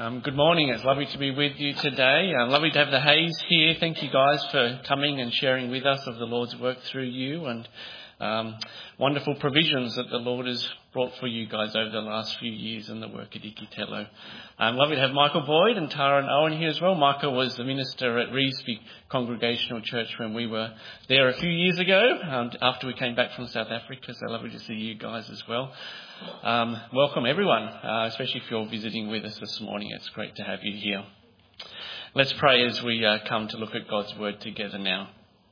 Good morning. It's lovely to be with you today. Lovely to have the Hayes here. Thank you guys for coming and sharing with us of the Lord's work through you and wonderful provisions that the Lord has brought for you guys over the last few years in the work at Ikitelo. Lovely to have Michael Boyd and Tara and Owen here as well. Michael was the minister at Revesby Congregational Church when we were there a few years ago after we came back from South Africa. So lovely to see you guys as well. Welcome everyone, especially if you're visiting with us this morning. It's great to have you here. Let's pray as we come to look at God's word together now.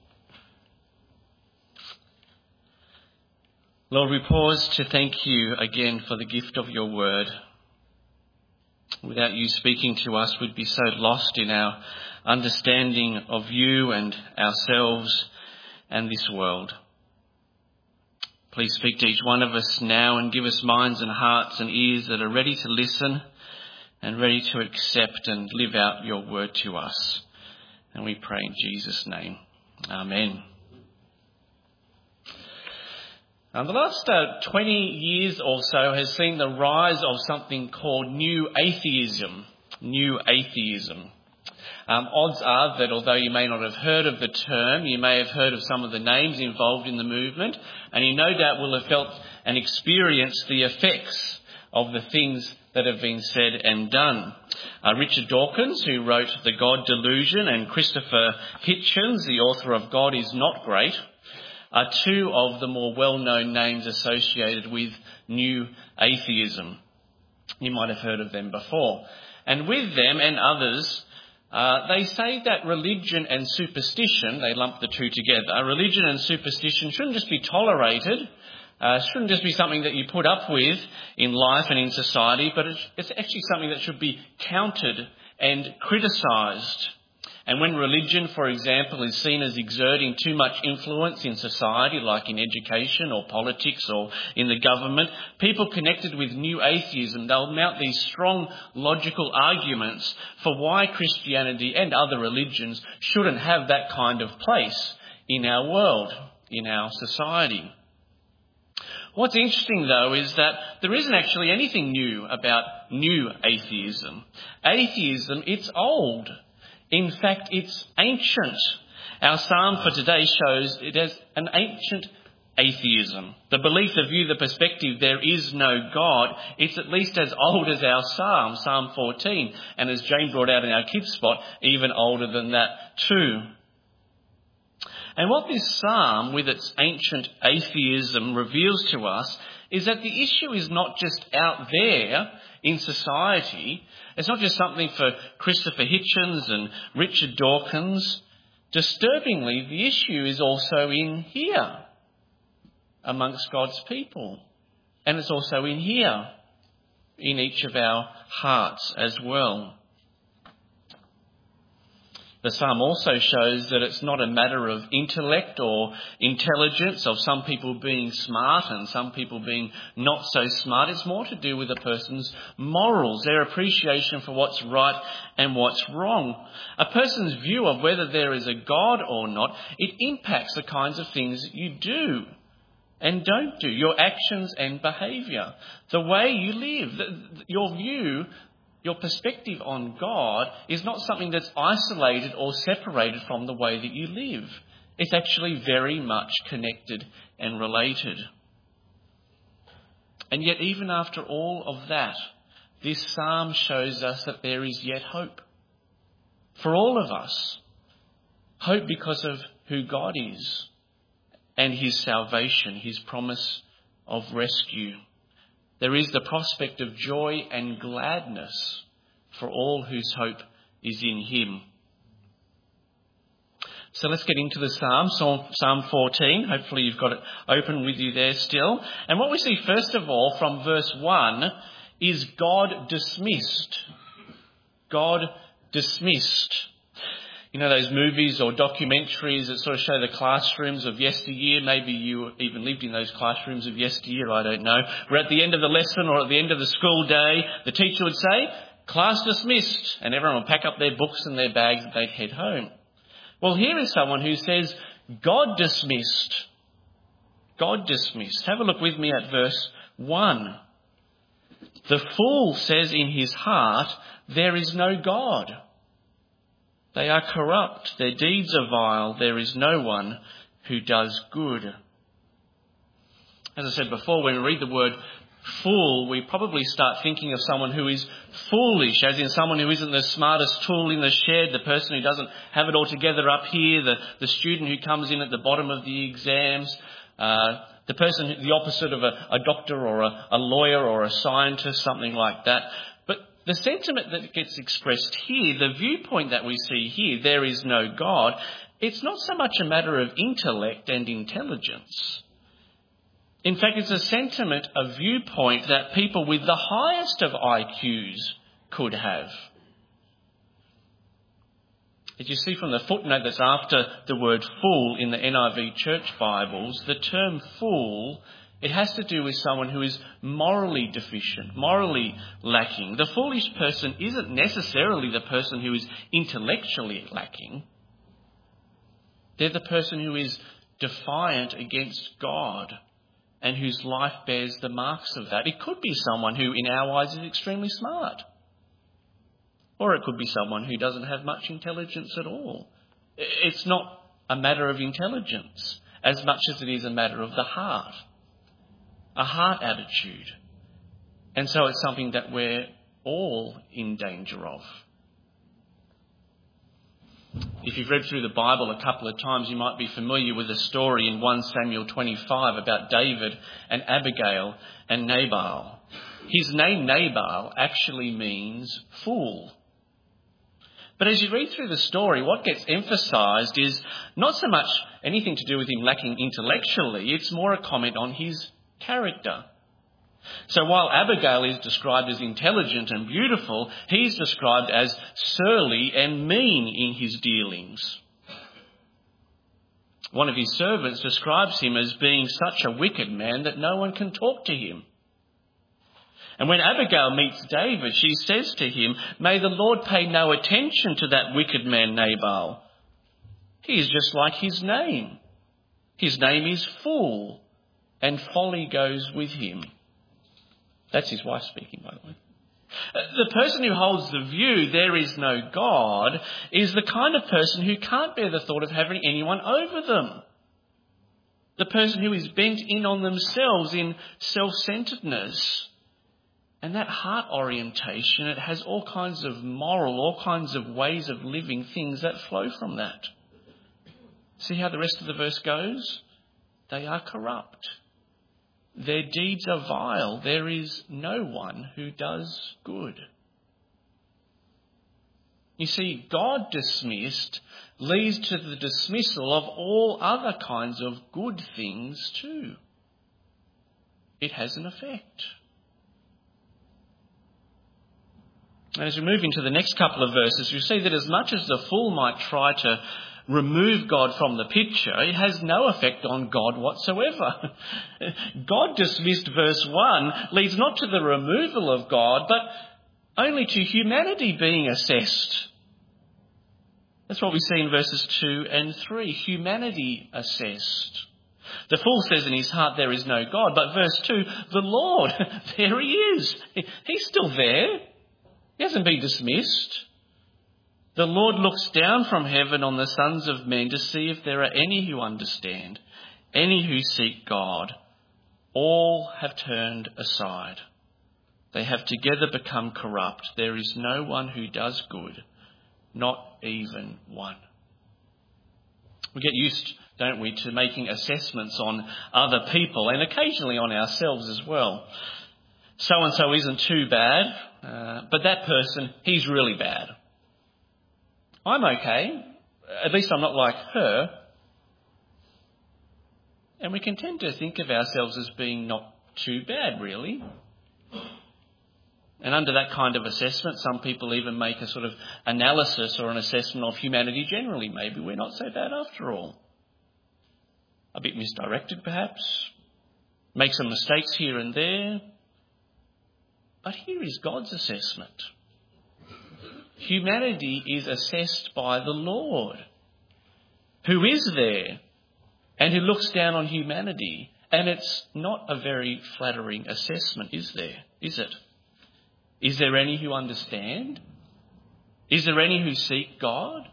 Lord, we pause to thank you again for the gift of your word. Without you speaking to us, we'd be so lost in our understanding of you and ourselves and this world. Please speak to each one of us now and give us minds and hearts and ears that are ready to listen and ready to accept and live out your word to us. And we pray in Jesus' name. Amen. The last 20 years or so has seen the rise of something called New Atheism. New Atheism. Odds are that although you may not have heard of the term, you may have heard of some of the names involved in the movement, and you no doubt will have felt and experienced the effects of the things that have been said and done. Richard Dawkins, who wrote The God Delusion, and Christopher Hitchens, the author of God is Not Great, are two of the more well-known names associated with New Atheism. You might have heard of them before. And with them and others, they say that religion and superstition, they lump the two together, religion and superstition shouldn't just be tolerated, shouldn't just be something that you put up with in life and in society, but it's actually something that should be countered and criticised. And when religion, for example, is seen as exerting too much influence in society, like in education or politics or in the government, people connected with New Atheism, they'll mount these strong logical arguments for why Christianity and other religions shouldn't have that kind of place in our world, in our society. What's interesting, though, is that there isn't actually anything new about New Atheism. Atheism, it's old. In fact, it's ancient. Our psalm for today shows it as an ancient atheism. The belief, the view, the perspective, there is no God, it's at least as old as our psalm, Psalm 14. And as Jane brought out in our kids spot, even older than that too. And what this psalm, with its ancient atheism, reveals to us is that the issue is not just out there in society. It's not just something for Christopher Hitchens and Richard Dawkins. Disturbingly, the issue is also in here, amongst God's people. And it's also in here, in each of our hearts as well. The psalm also shows that it's not a matter of intellect or intelligence, of some people being smart and some people being not so smart. It's more to do with a person's morals, their appreciation for what's right and what's wrong. A person's view of whether there is a God or not, it impacts the kinds of things you do and don't do, your actions and behaviour, the way you live, your view. Your perspective on God is not something that's isolated or separated from the way that you live. It's actually very much connected and related. And yet, even after all of that, this psalm shows us that there is yet hope for all of us. Hope because of who God is and his salvation, his promise of rescue. There is the prospect of joy and gladness for all whose hope is in him. So let's get into the Psalm 14. Hopefully you've got it open with you there still. And what we see first of all from verse 1 is God dismissed. God dismissed. You know those movies or documentaries that sort of show the classrooms of yesteryear? Maybe you even lived in those classrooms of yesteryear, I don't know. Where at the end of the lesson or at the end of the school day, the teacher would say, "Class dismissed," and everyone would pack up their books and their bags and they'd head home. Well, here is someone who says, God dismissed. God dismissed. Have a look with me at verse 1. The fool says in his heart, there is no God. They are corrupt, their deeds are vile, there is no one who does good. As I said before, when we read the word fool, we probably start thinking of someone who is foolish, as in someone who isn't the smartest tool in the shed, the person who doesn't have it all together up here, the student who comes in at the bottom of the exams, the person, the opposite of a doctor or a lawyer or a scientist, something like that. But the sentiment that gets expressed here, the viewpoint that we see here, there is no God, it's not so much a matter of intellect and intelligence. In fact, it's a sentiment, a viewpoint that people with the highest of IQs could have. As you see from the footnote that's after the word fool in the NIV Church Bibles, the term fool, it has to do with someone who is morally deficient, morally lacking. The foolish person isn't necessarily the person who is intellectually lacking. They're the person who is defiant against God and whose life bears the marks of that. It could be someone who, in our eyes, is extremely smart. Or it could be someone who doesn't have much intelligence at all. It's not a matter of intelligence as much as it is a matter of the heart, a heart attitude. And so it's something that we're all in danger of. If you've read through the Bible a couple of times, you might be familiar with a story in 1 Samuel 25 about David and Abigail and Nabal. His name Nabal actually means fool. But as you read through the story, what gets emphasised is not so much anything to do with him lacking intellectually, it's more a comment on his character. So while Abigail is described as intelligent and beautiful, he's described as surly and mean in his dealings. One of his servants describes him as being such a wicked man that no one can talk to him. And when Abigail meets David, she says to him, "May the Lord pay no attention to that wicked man Nabal. He is just like his name. His name is Fool, and folly goes with him." That's his wife speaking, by the way. The person who holds the view, there is no God, is the kind of person who can't bear the thought of having anyone over them. The person who is bent in on themselves in self-centeredness. And that heart orientation, it has all kinds of moral, all kinds of ways of living, things that flow from that. See how the rest of the verse goes? They are corrupt. Their deeds are vile. There is no one who does good. You see, God dismissed leads to the dismissal of all other kinds of good things too. It has an effect. And as we move into the next couple of verses, you see that as much as the fool might try to remove God from the picture, it has no effect on God whatsoever. God dismissed verse 1 leads not to the removal of God, but only to humanity being assessed. That's what we see in verses 2 and 3, humanity assessed. The fool says in his heart there is no God, but verse 2, the Lord, there he is. He's still there. He hasn't been dismissed. The Lord looks down from heaven on the sons of men to see if there are any who understand, any who seek God. All have turned aside. They have together become corrupt. There is no one who does good, not even one. We get used, don't we, to making assessments on other people and occasionally on ourselves as well. So-and-so isn't too bad, but that person, he's really bad. I'm okay. At least I'm not like her. And we can tend to think of ourselves as being not too bad, really. And under that kind of assessment, some people even make a sort of analysis or an assessment of humanity generally. Maybe we're not so bad after all. A bit misdirected, perhaps. Make some mistakes here and there. But here is God's assessment. Humanity is assessed by the Lord, who is there and who looks down on humanity. And it's not a very flattering assessment, is it? Is there any who understand? Is there any who seek God?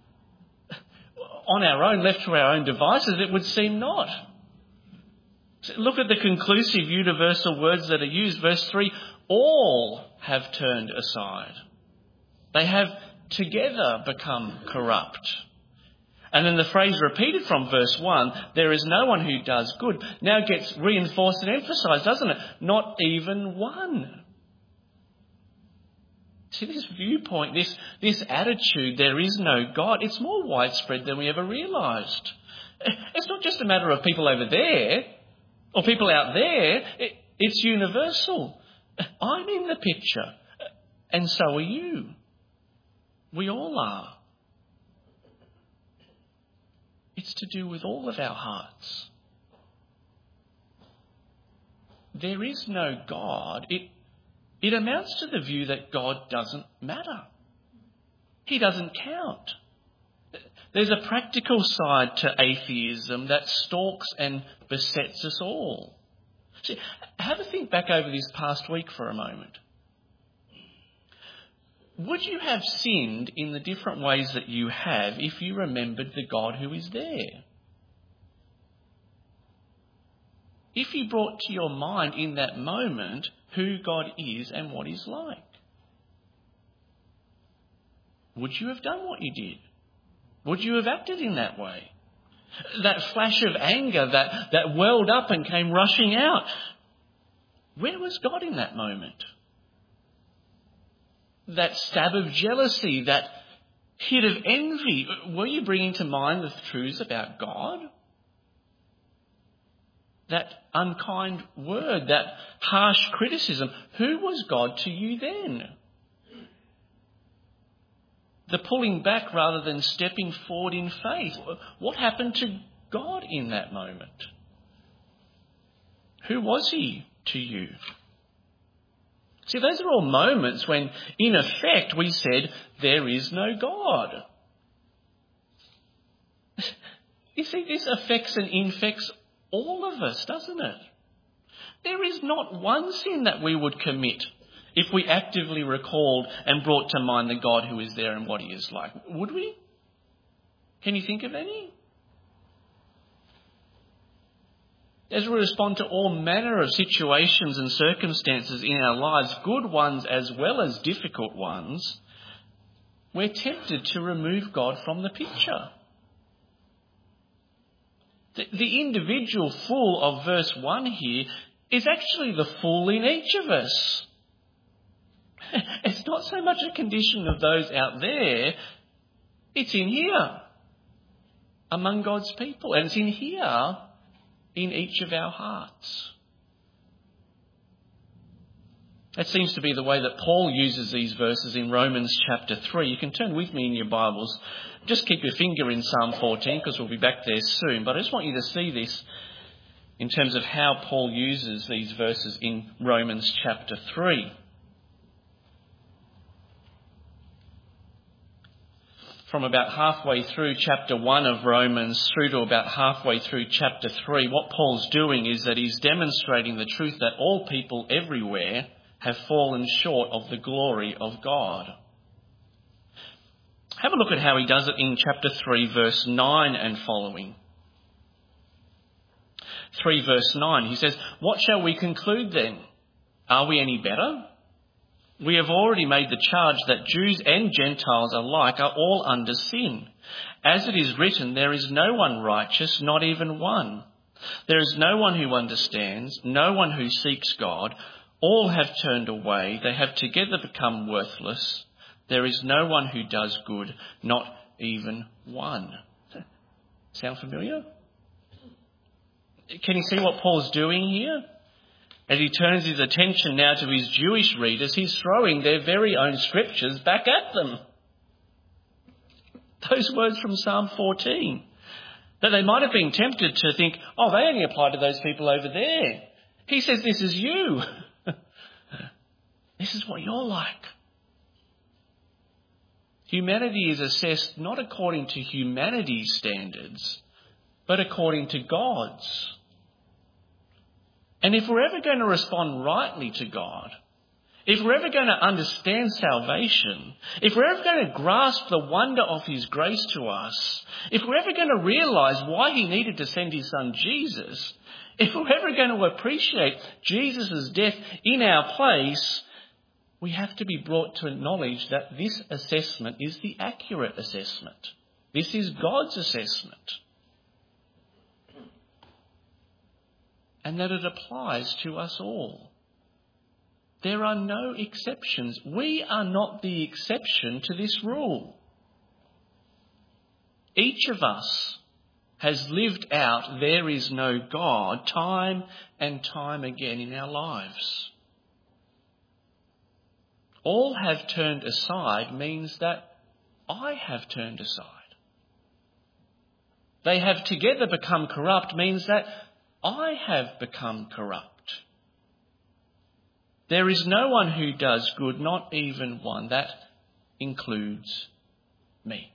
On our own, left to our own devices, it would seem not. Look at the conclusive universal words that are used. Verse 3, all have turned aside. They have together become corrupt. And then the phrase repeated from verse 1, there is no one who does good, now gets reinforced and emphasised, doesn't it? Not even one. See, this viewpoint, this attitude, there is no God, it's more widespread than we ever realised. It's not just a matter of people over there or people out there. It's universal. I'm in the picture, and so are you. We all are. It's to do with all of our hearts. There is no God. It amounts to the view that God doesn't matter. He doesn't count. There's a practical side to atheism that stalks and besets us all. See, have a think back over this past week for a moment. Would you have sinned in the different ways that you have if you remembered the God who is there? If you brought to your mind in that moment who God is and what He's like, would you have done what you did? Would you have acted in that way? That flash of anger that welled up and came rushing out, where was God in that moment? That stab of jealousy, that hit of envy, were you bringing to mind the truths about God? That unkind word, that harsh criticism, who was God to you then? The pulling back rather than stepping forward in faith, what happened to God in that moment? Who was He to you? See, those are all moments when, in effect, we said, there is no God. You see, this affects and infects all of us, doesn't it? There is not one sin that we would commit if we actively recalled and brought to mind the God who is there and what He is like. Would we? Can you think of any? As we respond to all manner of situations and circumstances in our lives, good ones as well as difficult ones, we're tempted to remove God from the picture. The individual fool of verse 1 here is actually the fool in each of us. It's not so much a condition of those out there, it's in here, among God's people, and it's in here, in each of our hearts. That seems to be the way that Paul uses these verses in Romans chapter 3. You can turn with me in your Bibles. Just keep your finger in Psalm 14 because we'll be back there soon. But I just want you to see this in terms of how Paul uses these verses in Romans chapter 3. From about halfway through chapter 1 of Romans through to about halfway through chapter 3, what Paul's doing is that he's demonstrating the truth that all people everywhere have fallen short of the glory of God. Have a look at how he does it in chapter 3, verse 9 and following. 3 verse 9, he says, "What shall we conclude then? Are we any better? We have already made the charge that Jews and Gentiles alike are all under sin. As it is written, there is no one righteous, not even one. There is no one who understands, no one who seeks God. All have turned away. They have together become worthless. There is no one who does good, not even one." Sound familiar? Can you see what Paul's doing here? As he turns his attention now to his Jewish readers, he's throwing their very own scriptures back at them. Those words from Psalm 14, that they might have been tempted to think, oh, they only apply to those people over there. He says, this is you. This is what you're like. Humanity is assessed not according to humanity's standards, but according to God's. And if we're ever going to respond rightly to God, If we're ever going to understand salvation, if we're ever going to grasp the wonder of his grace to us, if we're ever going to realise why he needed to send his son Jesus, if we're ever going to appreciate Jesus' death in our place, we have to be brought to acknowledge that this assessment is the accurate assessment. This is God's assessment. And that it applies to us all. There are no exceptions. We are not the exception to this rule. Each of us has lived out there is no God time and time again in our lives. All have turned aside means that I have turned aside. They have together become corrupt means that I have become corrupt. There is no one who does good, not even one. That includes me.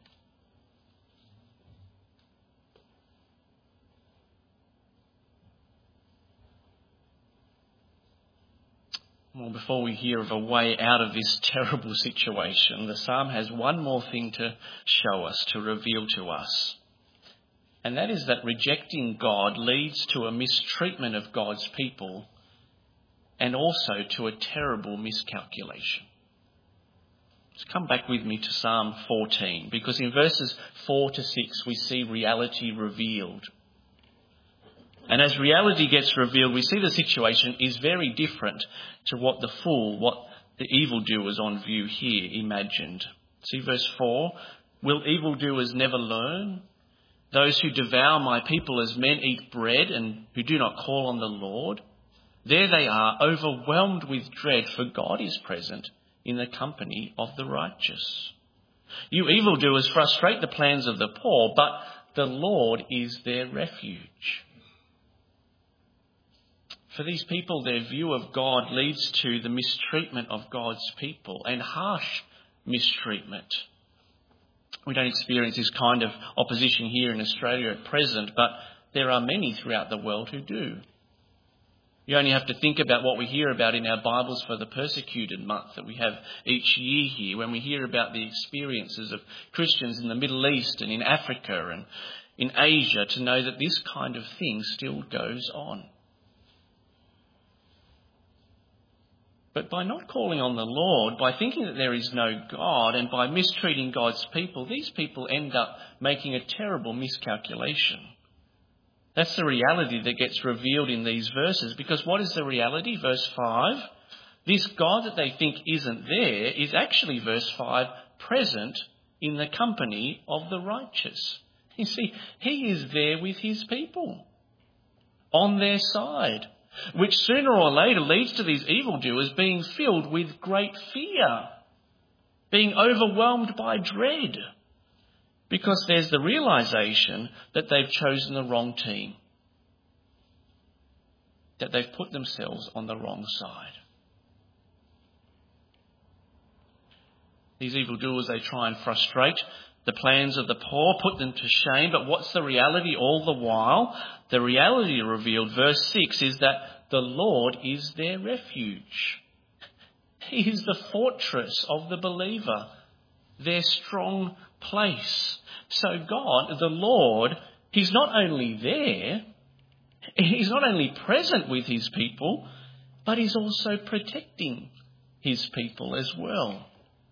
Well, before we hear of a way out of this terrible situation, the psalm has one more thing to show us, to reveal to us. And that is that rejecting God leads to a mistreatment of God's people and also to a terrible miscalculation. Just come back with me to Psalm 14, because in verses 4 to 6 we see reality revealed. And as reality gets revealed, we see the situation is very different to what the evildoers on view here imagined. See verse 4, will evildoers never learn? Those who devour my people as men eat bread and who do not call on the Lord? There they are, overwhelmed with dread, for God is present in the company of the righteous. You evildoers frustrate the plans of the poor, but the Lord is their refuge. For these people, their view of God leads to the mistreatment of God's people, and harsh mistreatment. We don't experience this kind of opposition here in Australia at present, but there are many throughout the world who do. You only have to think about what we hear about in our Bibles for the Persecuted Month that we have each year here, when we hear about the experiences of Christians in the Middle East and in Africa and in Asia, to know that this kind of thing still goes on. But by not calling on the Lord, by thinking that there is no God, and by mistreating God's people, these people end up making a terrible miscalculation. That's the reality that gets revealed in these verses. Because what is the reality? Verse 5. This God that they think isn't there is actually, verse 5, present in the company of the righteous. You see, he is there with his people, on their side, which sooner or later leads to these evildoers being filled with great fear, being overwhelmed by dread, because there's the realisation that they've chosen the wrong team, that they've put themselves on the wrong side. These evildoers, they try and frustrate the plans of the poor, put them to shame. But what's the reality all the while? The reality revealed, verse 6, is that the Lord is their refuge. He is the fortress of the believer, their strong place. So God, the Lord, he's not only there, he's not only present with his people, but he's also protecting his people as well.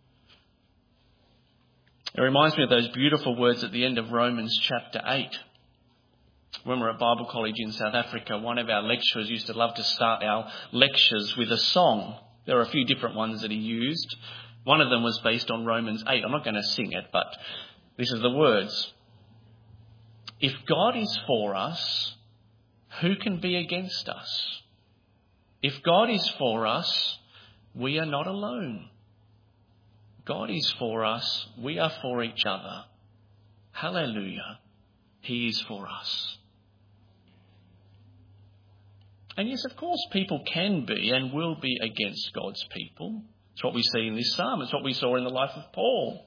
It reminds me of those beautiful words at the end of Romans chapter 8. When we were at Bible College in South Africa, one of our lecturers used to love to start our lectures with a song. There are a few different ones that he used. One of them was based on Romans 8. I'm not going to sing it, but this is the words. If God is for us, who can be against us? If God is for us, we are not alone. God is for us, we are for each other. Hallelujah, he is for us. And yes, of course, people can be and will be against God's people. It's what we see in this psalm. It's what we saw in the life of Paul,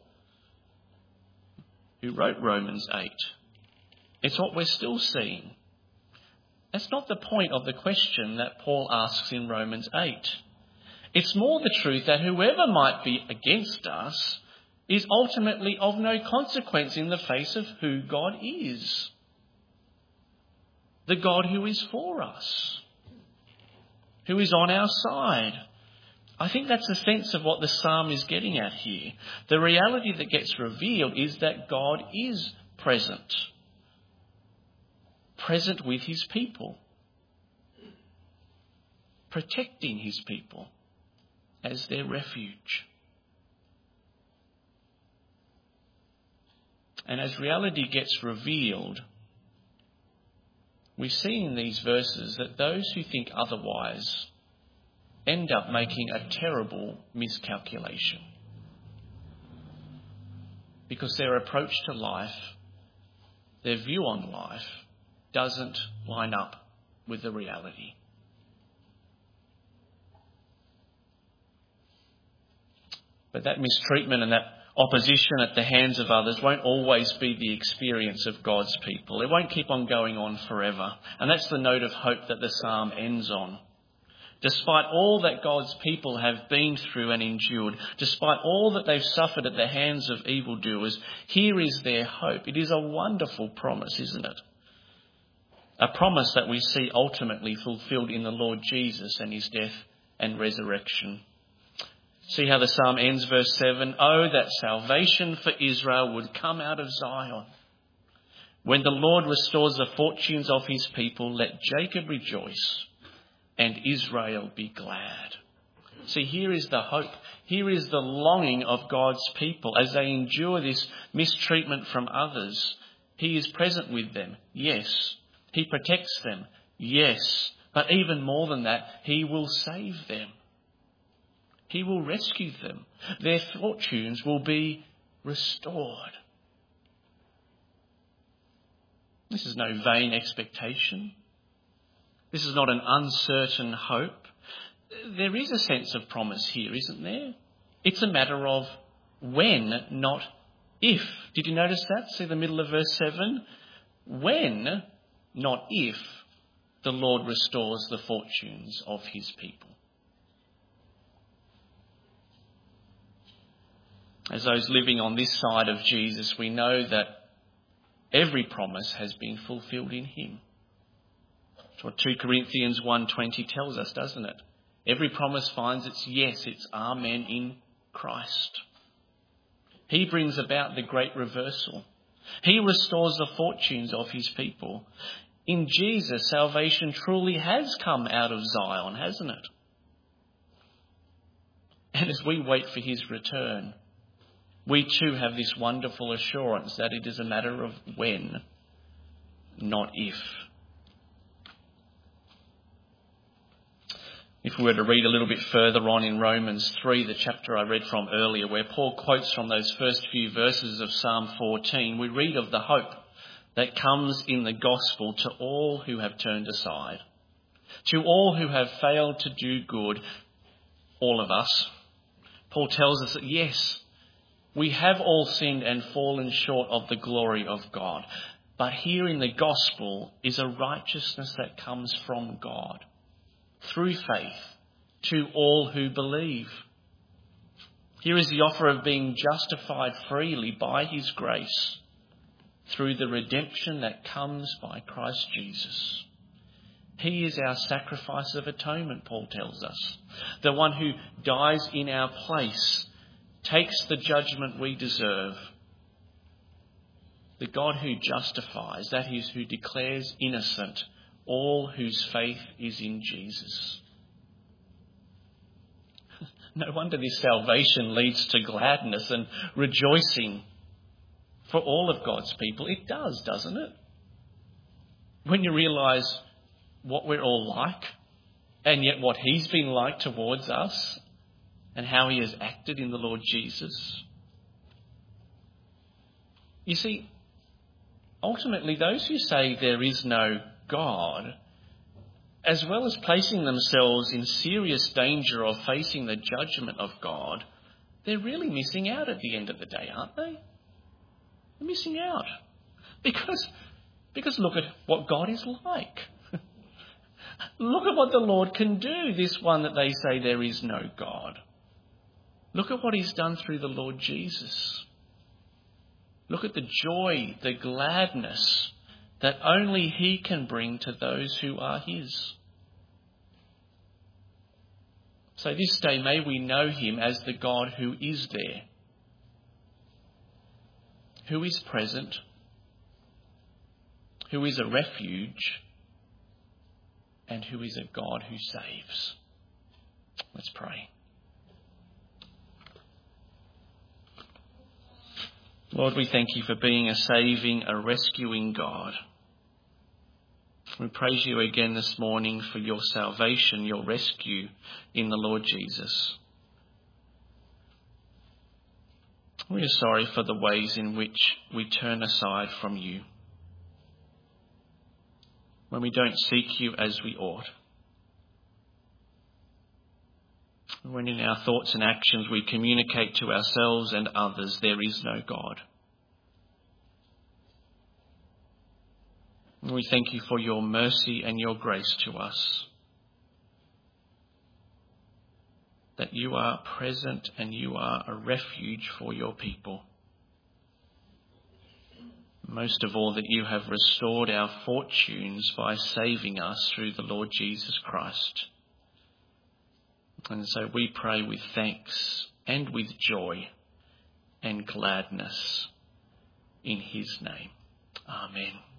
who wrote Romans 8. It's what we're still seeing. That's not the point of the question that Paul asks in Romans 8. It's more the truth that whoever might be against us is ultimately of no consequence in the face of who God is. The God who is for us, who is on our side. I think that's the sense of what the psalm is getting at here. The reality that gets revealed is that God is present with his people, protecting his people as their refuge. And as reality gets revealed, we see in these verses that those who think otherwise end up making a terrible miscalculation, because their approach to life, their view on life, doesn't line up with the reality. But that mistreatment and that opposition at the hands of others won't always be the experience of God's people. It won't keep on going on forever. And that's the note of hope that the psalm ends on. Despite all that God's people have been through and endured, despite all that they've suffered at the hands of evildoers, here is their hope. It is a wonderful promise, isn't it? A promise that we see ultimately fulfilled in the Lord Jesus and his death and resurrection. See how the psalm ends, verse 7. Oh, that salvation for Israel would come out of Zion. When the Lord restores the fortunes of his people, let Jacob rejoice and Israel be glad. See, here is the hope. Here is the longing of God's people as they endure this mistreatment from others. He is present with them, yes. He protects them, yes. But even more than that, he will save them. He will rescue them. Their fortunes will be restored. This is no vain expectation. This is not an uncertain hope. There is a sense of promise here, isn't there? It's a matter of when, not if. Did you notice that? See the middle of verse 7? When, not if, the Lord restores the fortunes of his people. As those living on this side of Jesus, we know that every promise has been fulfilled in him. That's what 2 Corinthians 1:20 tells us, doesn't it? Every promise finds its yes, its amen in Christ. He brings about the great reversal. He restores the fortunes of his people. In Jesus, salvation truly has come out of Zion, hasn't it? And as we wait for his return, we too have this wonderful assurance that it is a matter of when, not if. If we were to read a little bit further on in Romans 3, the chapter I read from earlier, where Paul quotes from those first few verses of Psalm 14, we read of the hope that comes in the gospel to all who have turned aside, to all who have failed to do good, all of us. Paul tells us that yes, we have all sinned and fallen short of the glory of God. But here in the gospel is a righteousness that comes from God through faith to all who believe. Here is the offer of being justified freely by his grace through the redemption that comes by Christ Jesus. He is our sacrifice of atonement, Paul tells us. The one who dies in our place, takes the judgment we deserve. The God who justifies, that is, who declares innocent all whose faith is in Jesus. No wonder this salvation leads to gladness and rejoicing for all of God's people. It does, doesn't it? When you realise what we're all like, and yet what he's been like towards us, and how he has acted in the Lord Jesus. You see, ultimately those who say there is no God, as well as placing themselves in serious danger of facing the judgment of God, they're really missing out at the end of the day, aren't they? They're missing out. Because look at what God is like. Look at what the Lord can do, this one that they say there is no God. Look at what he's done through the Lord Jesus. Look at the joy, the gladness that only he can bring to those who are his. So this day may we know him as the God who is there, who is present, who is a refuge, and who is a God who saves. Let's pray. Lord, we thank you for being a saving, a rescuing God. We praise you again this morning for your salvation, your rescue in the Lord Jesus. We are sorry for the ways in which we turn aside from you, when we don't seek you as we ought, when in our thoughts and actions we communicate to ourselves and others there is no God. We thank you for your mercy and your grace to us, that you are present and you are a refuge for your people. Most of all, that you have restored our fortunes by saving us through the Lord Jesus Christ. And so we pray with thanks and with joy and gladness in his name. Amen.